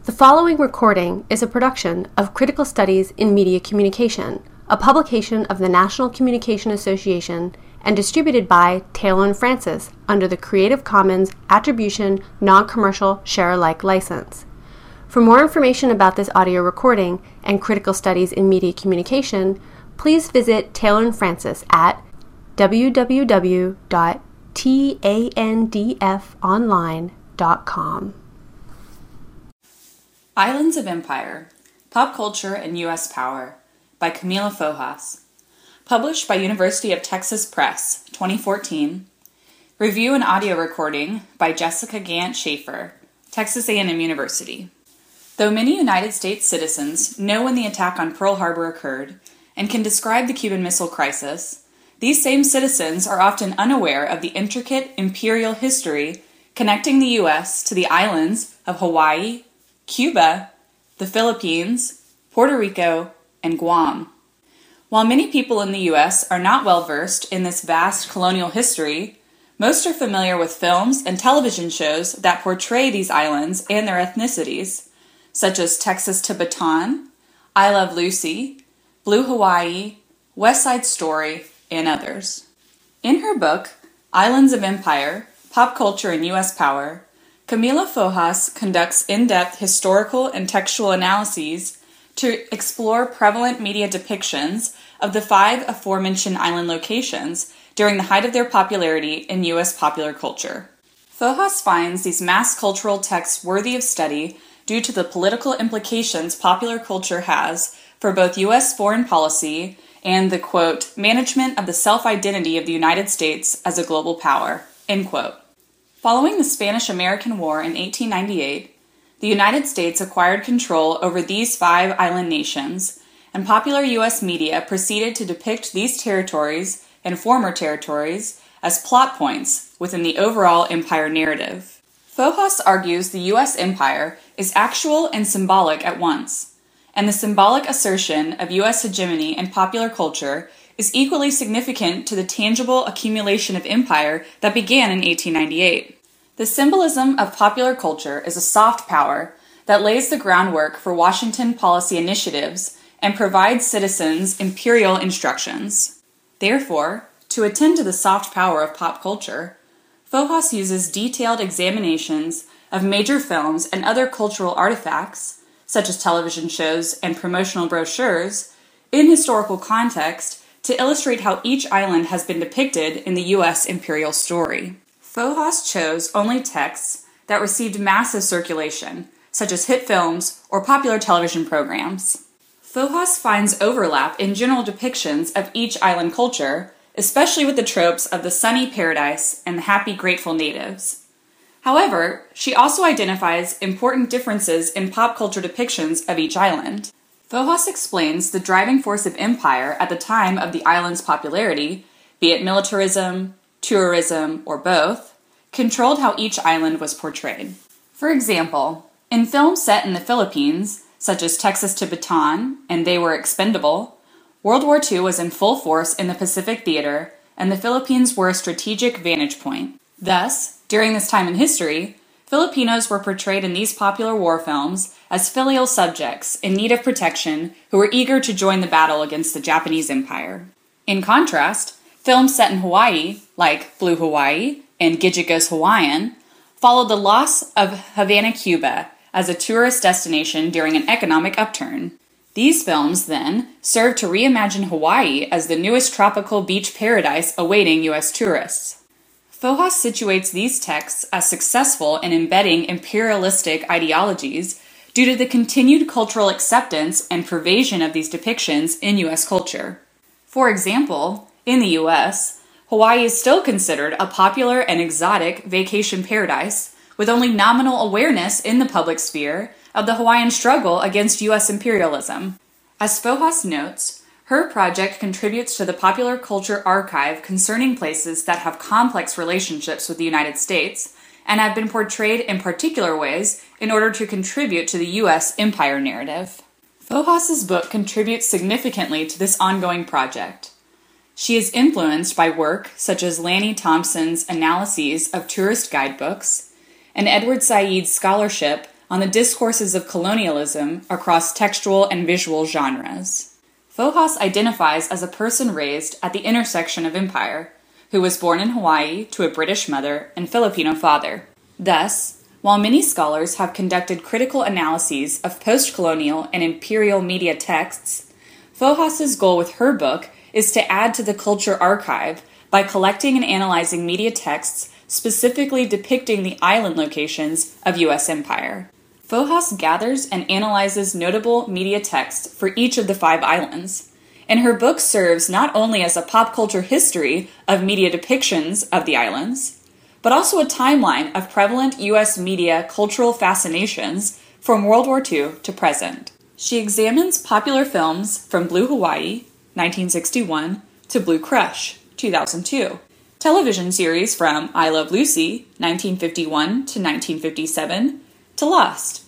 The following recording is a production of Critical Studies in Media Communication, a publication of the National Communication Association and distributed by Taylor & Francis under the Creative Commons Attribution Non-Commercial Share-alike license. For more information about this audio recording and Critical Studies in Media Communication, please visit Taylor & Francis at www.tandfonline.com. Islands of Empire, Pop Culture and U.S. Power by Camila Fojas. Published by University of Texas Press, 2014. Review and audio recording by Jessica Gant Schaefer, Texas A&M University. Though many United States citizens know when the attack on Pearl Harbor occurred and can describe the Cuban Missile Crisis, these same citizens are often unaware of the intricate imperial history connecting the U.S. to the islands of Hawaii, Cuba, the Philippines, Puerto Rico, and Guam. While many people in the U.S. are not well versed in this vast colonial history, most are familiar with films and television shows that portray these islands and their ethnicities, such as Texas to Bataan, I Love Lucy, Blue Hawaii, West Side Story, and others. In her book, Islands of Empire, Pop Culture and U.S. Power, Camila Fojas conducts in-depth historical and textual analyses to explore prevalent media depictions of the 5 aforementioned island locations during the height of their popularity in U.S. popular culture. Fojas finds these mass cultural texts worthy of study due to the political implications popular culture has for both U.S. foreign policy and the, quote, management of the self-identity of the United States as a global power, end quote. Following the Spanish-American War in 1898, the United States acquired control over these 5 island nations, and popular U.S. media proceeded to depict these territories and former territories as plot points within the overall empire narrative. Fojas argues the U.S. empire is actual and symbolic at once, and the symbolic assertion of U.S. hegemony in popular culture is equally significant to the tangible accumulation of empire that began in 1898. The symbolism of popular culture is a soft power that lays the groundwork for Washington policy initiatives and provides citizens imperial instructions. Therefore, to attend to the soft power of pop culture, Fojas uses detailed examinations of major films and other cultural artifacts, such as television shows and promotional brochures, in historical context to illustrate how each island has been depicted in the U.S. imperial story. Fojas chose only texts that received massive circulation, such as hit films or popular television programs. Fojas finds overlap in general depictions of each island culture, especially with the tropes of the sunny paradise and the happy, grateful natives. However, she also identifies important differences in pop culture depictions of each island. Fojas explains the driving force of empire at the time of the island's popularity, be it militarism, tourism, or both, controlled how each island was portrayed. For example, in films set in the Philippines, such as Texas to Bataan and They Were Expendable, World War II was in full force in the Pacific Theater, and the Philippines were a strategic vantage point. Thus, during this time in history, Filipinos were portrayed in these popular war films as filial subjects in need of protection who were eager to join the battle against the Japanese Empire. In contrast, films set in Hawaii, like Blue Hawaii and Gidget Goes Hawaiian, followed the loss of Havana, Cuba, as a tourist destination during an economic upturn. These films, then, served to reimagine Hawaii as the newest tropical beach paradise awaiting U.S. tourists. Fojas situates these texts as successful in embedding imperialistic ideologies due to the continued cultural acceptance and pervasion of these depictions in U.S. culture. For example, in the U.S., Hawaii is still considered a popular and exotic vacation paradise, with only nominal awareness in the public sphere of the Hawaiian struggle against U.S. imperialism. As Fojas notes, her project contributes to the popular culture archive concerning places that have complex relationships with the United States and have been portrayed in particular ways in order to contribute to the U.S. empire narrative. Fojas's book contributes significantly to this ongoing project. She is influenced by work such as Lanny Thompson's analyses of tourist guidebooks and Edward Said's scholarship on the discourses of colonialism across textual and visual genres. Fojas identifies as a person raised at the intersection of empire, who was born in Hawaii to a British mother and Filipino father. Thus, while many scholars have conducted critical analyses of post-colonial and imperial media texts, Fojas's goal with her book is to add to the culture archive by collecting and analyzing media texts specifically depicting the island locations of U.S. empire. Fojas gathers and analyzes notable media texts for each of the 5 islands, and her book serves not only as a pop culture history of media depictions of the islands, but also a timeline of prevalent U.S. media cultural fascinations from World War II to present. She examines popular films from Blue Hawaii, 1961, to Blue Crush, 2002, television series from I Love Lucy, 1951 to 1957, to Lost,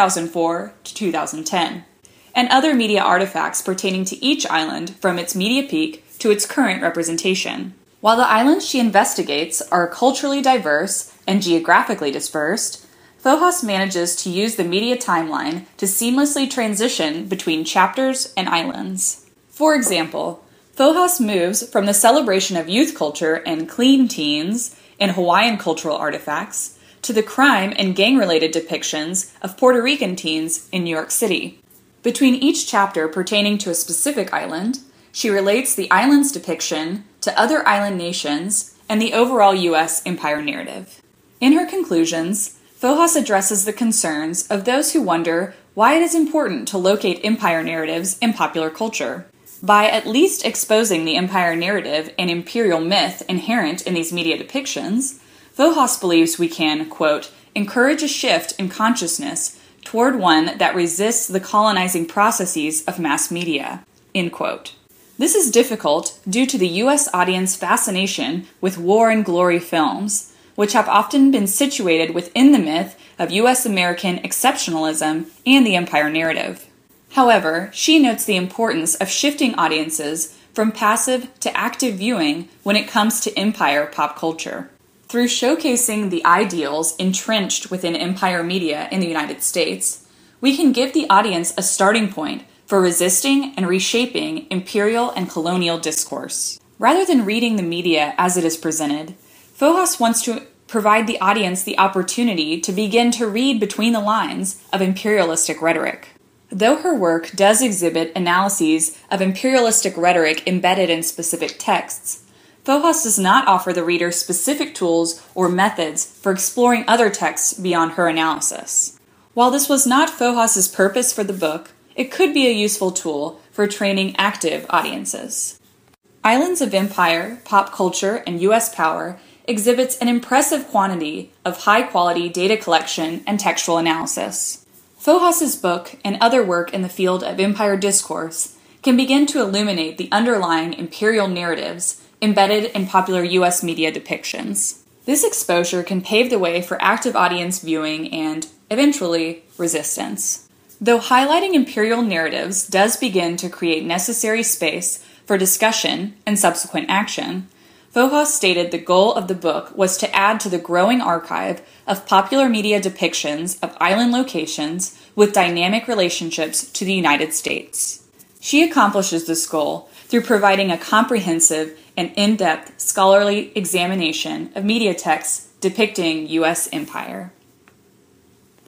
2004 to 2010, and other media artifacts pertaining to each island from its media peak to its current representation. While the islands she investigates are culturally diverse and geographically dispersed, Fojas manages to use the media timeline to seamlessly transition between chapters and islands. For example, Fojas moves from the celebration of youth culture and clean teens in Hawaiian cultural artifacts to the crime and gang-related depictions of Puerto Rican teens in New York City. Between each chapter pertaining to a specific island, she relates the island's depiction to other island nations and the overall U.S. empire narrative. In her conclusions, Fojas addresses the concerns of those who wonder why it is important to locate empire narratives in popular culture. By at least exposing the empire narrative and imperial myth inherent in these media depictions, Fojas believes we can, quote, encourage a shift in consciousness toward one that resists the colonizing processes of mass media, end quote. This is difficult due to the U.S. audience fascination with war and glory films, which have often been situated within the myth of U.S. American exceptionalism and the empire narrative. However, she notes the importance of shifting audiences from passive to active viewing when it comes to empire pop culture. Through showcasing the ideals entrenched within empire media in the United States, we can give the audience a starting point for resisting and reshaping imperial and colonial discourse. Rather than reading the media as it is presented, Fojas wants to provide the audience the opportunity to begin to read between the lines of imperialistic rhetoric. Though her work does exhibit analyses of imperialistic rhetoric embedded in specific texts, Fojas does not offer the reader specific tools or methods for exploring other texts beyond her analysis. While this was not Fojas's purpose for the book, it could be a useful tool for training active audiences. Islands of Empire, Pop Culture, and U.S. Power exhibits an impressive quantity of high-quality data collection and textual analysis. Fojas's book and other work in the field of empire discourse can begin to illuminate the underlying imperial narratives embedded in popular U.S. media depictions. This exposure can pave the way for active audience viewing and, eventually, resistance. Though highlighting imperial narratives does begin to create necessary space for discussion and subsequent action, Fojas stated the goal of the book was to add to the growing archive of popular media depictions of island locations with dynamic relationships to the United States. She accomplishes this goal through providing a comprehensive and in-depth scholarly examination of media texts depicting U.S. empire.